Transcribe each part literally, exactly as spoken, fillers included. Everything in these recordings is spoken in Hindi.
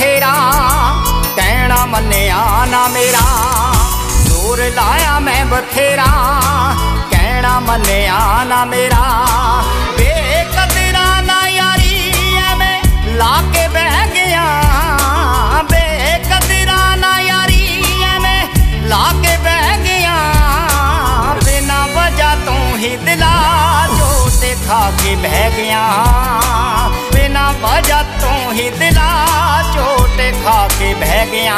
बथेरा कहना मन्निया ना मेरा। जोर लाया मैं बथेरा कहना मन्निया ना मेरा। बेकदरा ना यारी एवें लाके बह गया, बेकदरा ना यारी एवें लाके बह गया। बिना वजह तो ही दिला चोट खा के बह गया, बिना वजह तो ही दिला चोट खा के बह गया।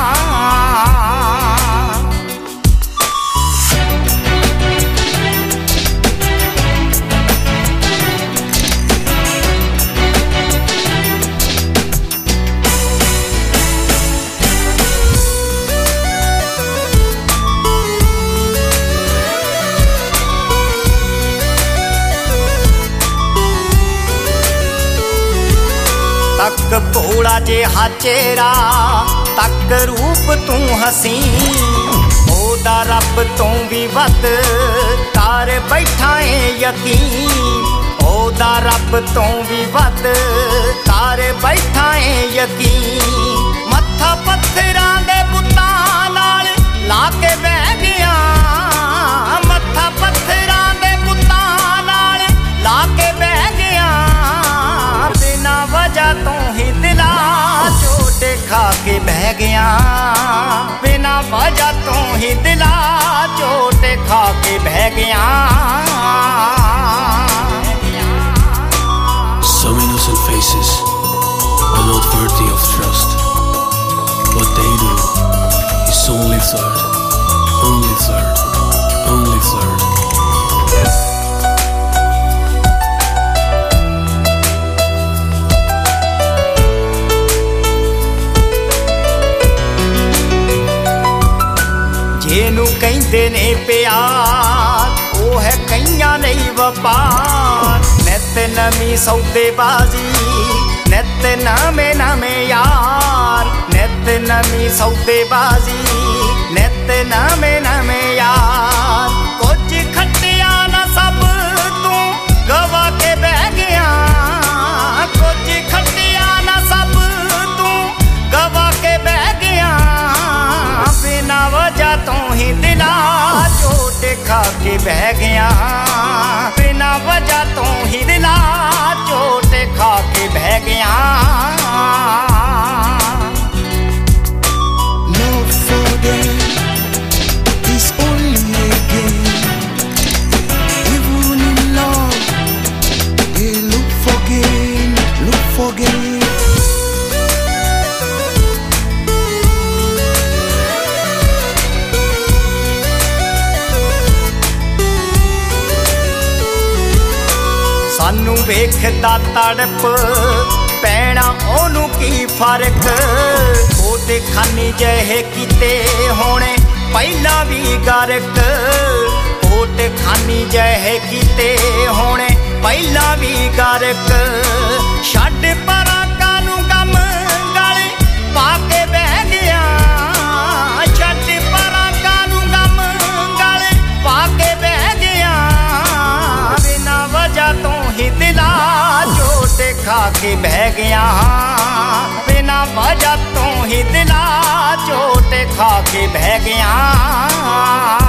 तक भोला जिहा चेहरा तक रूप तू हसी, ओदा रब तो भी वध कर बैठा है यकीन। ओदा रब तो भी वध कर बैठा है यकीन। मत्था पत्थरां दे बुत्तां नाल ला के बह गया, मत्था पत्थरां दे बुत्तां नाल ला के बह गया। बिना वजह तो ही दिला चोट खा के बह गया, बिना वजह तो ही दिला चोट खा के बह गया। Some innocent faces are not worthy of trust. What they do is only flirt, only flirt, only flirt. जेनू कहंदे ने प्यार ओ है कईयां लई वपार। नित नवीं सौदेबाजी नित नवें नवें यार, नित नवीं सौदेबाजी नित नवें नवें यार। कुछ खटिया ना सब तू गवा के बह गया, कुछ खटिया ना सब तू गवा के बह गया। बिना वजह तो ही दिला चोट खा के बह गया, बिना वजह तो ही दिला चोट खा के बह गया। Love for them is only a game. Even in love, they look for gain, look for gain. सानू वेखदा तड़प पैना ओनू की फर्क। ओदे खानी जहे किते होने पहला भी गरक, ओट खानी जहे किते होने पहला भी गरक। छड्ड परा कानू गम गले पाके बह गया, छड्ड परा कानू गम गले पाके बह गया। बिना वजह तो ही दिला चोट खा के बह गया, बिना वजह तो ही दिला चोट खा के बह गया।